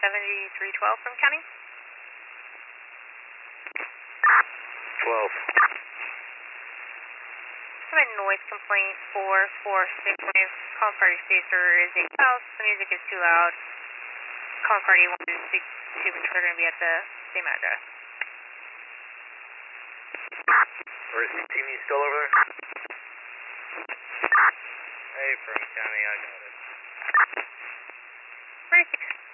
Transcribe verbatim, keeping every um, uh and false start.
seventy-three twelve from county. twelve. I have a noise complaint for four six five. Calling party spacer is a house. The music is too loud. Calling party one six two, but they're going to be at the same address. Or is C T V still over there? Hey, from county, I got it. forty-six